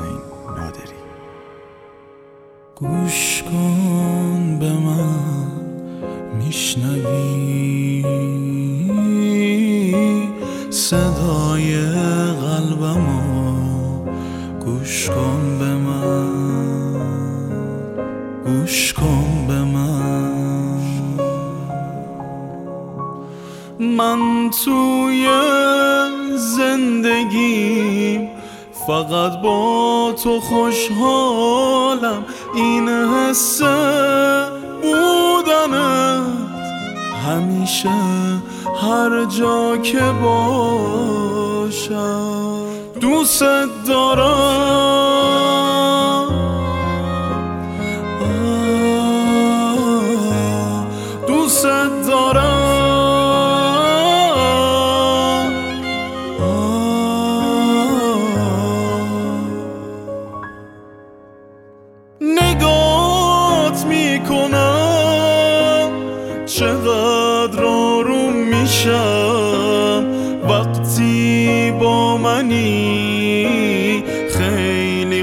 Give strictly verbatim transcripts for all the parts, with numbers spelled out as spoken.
حسین نادری. گوش کن به من، میشنوی صدای قلبمو؟ گوش کن به من، گوش کن به من. من توی زندگیم فقط با تو خوشحالم. این حس بودنت همیشه هر جا که باشم. دوست دارم، دوست دارم، نگات میکنم چقدر آروم میشم وقتی با منی. خیلی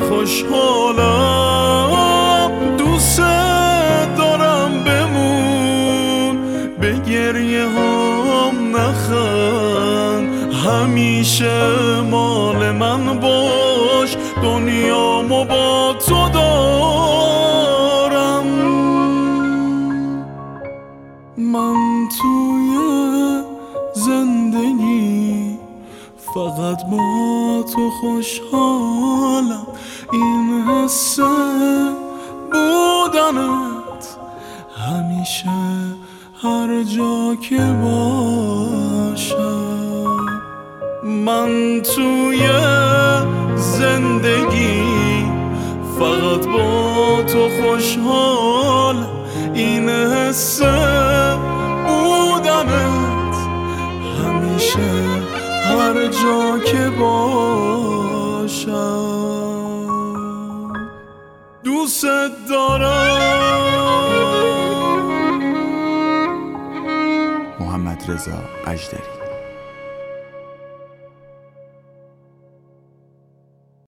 خوشحالم، دوست دارم بمون، به گریه هم نخند، همیشه مال من باش، دنیامو با تو دارم. من توی زندگی فقط با تو خوشحالم. این حس بودنت همیشه هر جا که باشم. من توی زندگی فقط با تو خوشحالم. این حس بودنت همیشه هر جا که باشم. دوست دارم. محمد رضا اژدری.